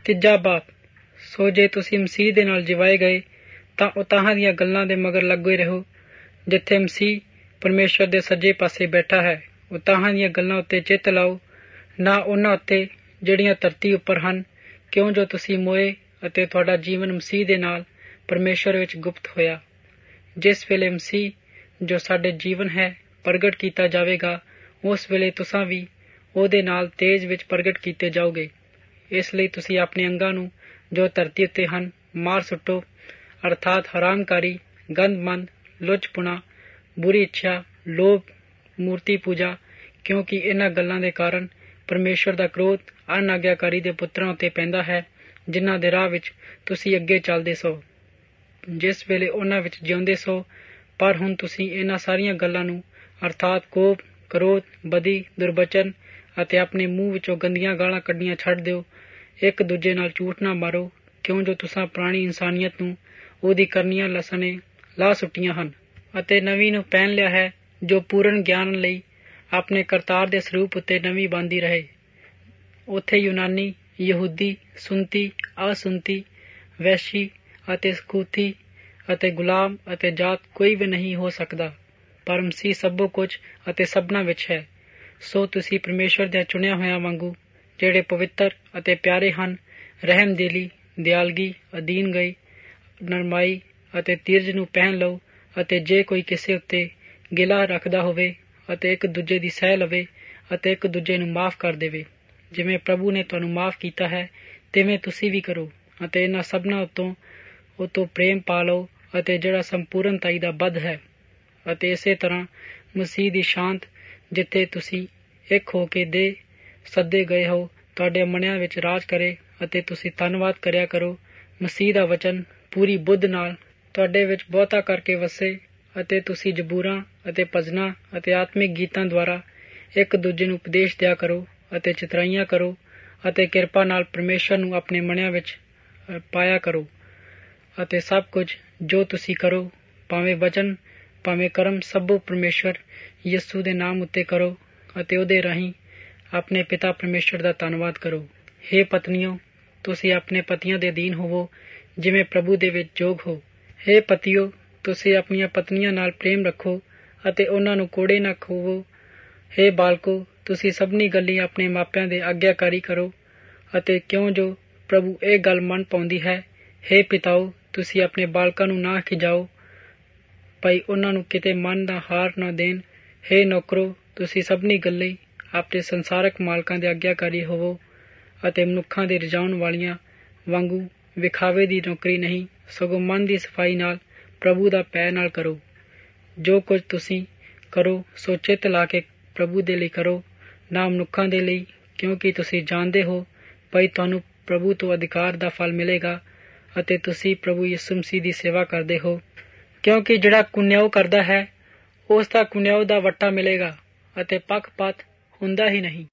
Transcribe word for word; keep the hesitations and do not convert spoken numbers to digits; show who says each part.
Speaker 1: ਤੀਜਾ ਬਾਪ, ਸੋ ਜੇ ਤੁਸੀਂ ਮਸੀਹ ਦੇ ਨਾਲ ਜਿਵਾਏ ਗਏ ਤਾਂ ਉਤਾਹਾਂ ਦੀਆਂ ਗੱਲਾਂ ਦੇ ਮਗਰ ਲੱਗੇ ਰਹੋ, ਜਿੱਥੇ ਮਸੀਹ ਪਰਮੇਸ਼ਰ ਦੇ ਸੱਜੇ ਪਾਸੇ ਬੈਠਾ ਹੈ। ਉਤਾਹਾਂ ਦੀਆਂ ਗੱਲਾਂ ਉੱਤੇ ਚਿੱਤ ਲਾਓ, ਨਾ ਉਹਨਾਂ ਉੱਤੇ ਜਿਹੜੀਆਂ ਧਰਤੀ ਉੱਪਰ ਹਨ, ਕਿਉਂ ਜੋ ਤੁਸੀਂ ਮੋਏ ਅਤੇ ਤੁਹਾਡਾ ਜੀਵਨ ਮਸੀਹ ਦੇ ਨਾਲ ਪਰਮੇਸ਼ਰ ਵਿੱਚ ਗੁਪਤ ਹੋਇਆ। ਜਿਸ ਵੇਲੇ ਮਸੀਹ ਜੋ ਸਾਡੇ ਜੀਵਨ ਹੈ ਪ੍ਰਗਟ ਕੀਤਾ ਜਾਵੇਗਾ, ਉਸ ਵੇਲੇ ਤੁਸਾਂ ਵੀ ਉਹਦੇ ਨਾਲ ਤੇਜ ਵਿੱਚ ਪ੍ਰਗਟ ਕੀਤੇ ਜਾਓਗੇ। ਇਸ ਲਈ ਤੁਸੀਂ ਆਪਣੇ ਅੰਗਾਂ ਨੂੰ ਜੋ ਧਰਤੀ ਉੱਤੇ ਹਨ ਮਾਰ ਸੁੱਟੋ, ਅਰਥਾਤ ਹਰਾਮਕਾਰੀ, ਗੰਦਮੰਦ, ਲੁੱਚਪੁਣਾ, ਬੁਰੀ ਇੱਛਾ, ਲੋਭ, ਮੂਰਤੀ ਪੂਜਾ, ਕਿਉਂਕਿ ਇਹਨਾਂ ਗੱਲਾਂ ਦੇ ਕਾਰਨ ਪਰਮੇਸ਼ਰ ਦਾ ਕ੍ਰੋਧ ਅਨਾਗਿਆਕਾਰੀ ਦੇ ਪੁੱਤਰਾਂ ਉੱਤੇ ਪੈਂਦਾ ਹੈ, ਜਿਨ੍ਹਾਂ ਦੇ ਰਾਹ ਵਿੱਚ ਤੁਸੀਂ ਅੱਗੇ ਚੱਲਦੇ ਸੋ, ਜਿਸ ਵੇਲੇ ਉਹਨਾਂ ਵਿੱਚ ਜਿਉਂਦੇ ਸੋ। ਪਰ ਹੁਣ ਤੁਸੀਂ ਇਹਨਾਂ ਸਾਰੀਆਂ ਗੱਲਾਂ ਨੂੰ ਅਰਥਾਤ ਕੋਪ, ਕ੍ਰੋਧ, ਬਦੀ, ਦੁਰਬਚਨ ਅਤੇ ਆਪਣੇ ਮੂੰਹ ਵਿੱਚੋਂ ਗੰਦੀਆਂ ਗਾਲਾਂ ਕੱਢਣੀਆਂ ਛੱਡ ਦਿਓ। ਇੱਕ ਦੂਜੇ ਨਾਲ ਝੂਠ ਨਾ ਮਾਰੋ, ਕਿਉਂ ਜੋ ਤੁਸਾਂ ਪੁਰਾਣੀ ਇਨਸਾਨੀਅਤ ਨੂੰ ਉਹਦੀ ਕਰਨੀਆਂ ਲਸਣੇ ਲਾਹ ਸੁੱਟੀਆਂ ਹਨ ਅਤੇ ਨਵੀਂ ਨੂੰ ਪਹਿਨ ਲਿਆ ਹੈ, ਜੋ ਪੂਰਨ ਗਿਆਨ ਲਈ ਆਪਣੇ ਕਰਤਾਰ ਦੇ ਸਰੂਪ ਉੱਤੇ ਨਵੀਂ ਬਣਦੀ ਰਹੇ। ਉੱਥੇ ਯੂਨਾਨੀ, ਯਹੂਦੀ, ਸੁਨਤੀ, ਅਸੁਨਤੀ, ਵੈਸ਼ੀ ਅਤੇ ਸਕੂਥੀ ਅਤੇ ਗੁਲਾਮ ਅਤੇ ਜਾਤ ਕੋਈ ਵੀ ਨਹੀਂ ਹੋ ਸਕਦਾ, ਪਰ ਮਸੀਹ ਸਭੋ ਕੁਝ ਅਤੇ ਸਭਨਾਂ ਵਿੱਚ ਹੈ। ਸੋ ਤੁਸੀਂ ਪਰਮੇਸ਼ਰ ਦੇ ਚੁਣਿਆ ਹੋਇਆਂ ਵਾਂਗੂ, ਜਿਹੜੇ ਪਵਿੱਤਰ ਅਤੇ ਪਿਆਰੇ ਹਨ, ਰਹਿਮਦਿਲੀ, ਦਿਆਲਗੀ, ਅਧੀਨਗਈ, ਨਰਮਾਈ ਅਤੇ ਧੀਰਜ ਨੂੰ ਪਹਿਨ ਲਓ। ਅਤੇ ਜੇ ਕੋਈ ਕਿਸੇ ਉੱਤੇ ਗਿਲਾ ਰੱਖਦਾ ਹੋਵੇ ਅਤੇ ਇੱਕ ਦੂਜੇ ਦੀ ਸਹਿ ਲਵੇ ਅਤੇ ਇੱਕ ਦੂਜੇ ਨੂੰ ਮਾਫ਼ ਕਰ ਦੇਵੇ, ਜਿਵੇਂ ਪ੍ਰਭੂ ਨੇ ਤੁਹਾਨੂੰ ਮਾਫ਼ ਕੀਤਾ ਹੈ, ਤਿਵੇਂ ਤੁਸੀਂ ਵੀ ਕਰੋ। ਅਤੇ ਇਹਨਾਂ ਸਭਨਾਂ ਉੱਤੋਂ ਉਤੋਂ ਪ੍ਰੇਮ ਪਾ ਲਓ, ਅਤੇ ਜਿਹੜਾ ਸੰਪੂਰਨਤਾਈ ਦਾ ਬੱਧ ਹੈ। ਅਤੇ ਇਸੇ ਤਰ੍ਹਾਂ ਮਸੀਹ ਦੀ ਸ਼ਾਂਤ, ਜਿੱਥੇ ਤੁਸੀਂ ਇੱਕ ਹੋ ਕੇ ਦੇ ਸੱਦੇ ਗਏ ਹੋ, ਤੁਹਾਡੇ ਮਨਿਆਂ ਵਿੱਚ ਰਾਜ ਕਰੇ ਅਤੇ ਤੁਸੀਂ ਧੰਨਵਾਦ ਕਰਿਆ ਕਰੋ। ਮਸੀਹ ਦਾ ਵਚਨ ਪੂਰੀ ਬੁੱਧ ਨਾਲ ਤੁਹਾਡੇ ਵਿੱਚ ਬਹੁਤਾ ਕਰਕੇ ਵਸੇ ਅਤੇ ਤੁਸੀਂ ਜ਼ਬੂਰਾਂ ਅਤੇ ਭਜਨਾਂ ਅਤੇ ਆਤਮਿਕ ਗੀਤਾਂ ਦੁਆਰਾ ਇੱਕ ਦੂਜੇ ਨੂੰ ਉਪਦੇਸ਼ ਦਿਆ ਕਰੋ ਅਤੇ ਚਿਤਰਾਈਆਂ ਕਰੋ ਅਤੇ ਕਿਰਪਾ ਨਾਲ ਪਰਮੇਸ਼ਰ ਨੂੰ ਆਪਣੇ ਮਨਿਆਂ ਵਿੱਚ ਪਾਇਆ ਕਰੋ। ਅਤੇ ਸਭ ਕੁਝ ਜੋ ਤੁਸੀਂ ਕਰੋ, ਭਾਵੇਂ ਵਚਨ ਭਾਵੇਂ ਕਰਮ, ਸਭੋ ਪਰਮੇਸ਼ਰ ਯਿਸੂ ਦੇ ਨਾਮ ਉੱਤੇ ਕਰੋ ਅਤੇ ਉਹਦੇ ਰਾਹੀਂ ਆਪਣੇ ਪਿਤਾ ਪਰਮੇਸ਼ਰ ਦਾ ਧੰਨਵਾਦ ਕਰੋ। ਹੇ ਪਤਨੀਓ, ਤੁਸੀਂ ਆਪਣੇ ਪਤੀਆਂ ਦੇ ਅਧੀਨ ਹੋਵੋ, ਜਿਵੇਂ ਪ੍ਰਭੂ ਦੇ ਵਿੱਚ ਯੋਗ ਹੋ। ਹੇ ਪਤੀਓ, ਤੁਸੀਂ ਆਪਣੀਆਂ ਪਤਨੀਆਂ ਨਾਲ ਪ੍ਰੇਮ ਰੱਖੋ ਅਤੇ ਉਹਨਾਂ ਨੂੰ ਕੋੜੇ ਨਾ ਖੋਵੋ। ਹੇ ਬਾਲਕੋ, ਤੁਸੀਂ ਸਭਨੀ ਗੱਲੀ ਆਪਣੇ ਮਾਪਿਆਂ ਦੇ ਆਗਿਆਕਾਰੀ ਕਰੋ, ਅਤੇ ਕਿਉਂ ਜੋ ਪ੍ਰਭੂ ਇਹ ਗੱਲ ਮਨ ਪਾਉਂਦੀ ਹੈ। ਹੇ ਪਿਤਾਓ, ਤੁਸੀਂ ਆਪਣੇ ਬਾਲਕਾਂ ਨੂੰ ਨਾ ਖਿਜਾਓ, ਭਾਈ ਉਹਨਾਂ ਨੂੰ ਕਿਤੇ ਮਨ ਦਾ ਹਾਰ ਨਾ ਦੇਣ। ਹੇ ਨੌਕਰੋ, ਤੁਸੀਂ ਸਭਨੀ ਗੱਲੀ ਆਪਣੇ ਸੰਸਾਰਕ ਮਾਲਕਾਂ ਦੇ ਆਗਿਆਕਾਰੀ ਹੋਵੋ, ਅਤੇ ਮਨੁੱਖਾਂ ਦੇ ਰਜਾਉਣ ਵਾਲੀਆਂ ਵਾਂਗੂ ਵਿਖਾਵੇ ਦੀ ਨੌਕਰੀ ਨਹੀਂ, ਸਗੋਂ ਮਨ ਦੀ ਸਫਾਈ ਨਾਲ ਪ੍ਰਭੂ ਦਾ ਭੈ ਨਾਲ ਕਰੋ। ਜੋ ਕੁਝ ਤੁਸੀਂ ਕਰੋ ਸੋ ਚਿੱਤ ਲਾ ਕੇ ਪ੍ਰਭੂ ਦੇ ਲਈ ਕਰੋ, ਨਾ ਮਨੁੱਖਾਂ ਦੇ ਲਈ, ਕਿਉਂਕਿ ਤੁਸੀਂ ਜਾਣਦੇ ਹੋ ਭਾਈ ਤੁਹਾਨੂੰ ਪ੍ਰਭੂ ਤੋਂ ਅਧਿਕਾਰ ਦਾ ਫਲ ਮਿਲੇਗਾ ਅਤੇ ਤੁਸੀਂ ਪ੍ਰਭੂ ਯਿਸੂ ਮਸੀਹ ਦੀ ਸੇਵਾ ਕਰਦੇ ਹੋ। ਕਿਉਂਕਿ ਜਿਹੜਾ ਕੁਨਿਆਉ ਕਰਦਾ ਹੈ ਉਸ ਦਾ ਕੁਨਿਆਉ ਦਾ ਵੱਟਾ ਮਿਲੇਗਾ ਅਤੇ ਪੱਖਪਾਤ ਹੁੰਦਾ ਹੀ ਨਹੀਂ।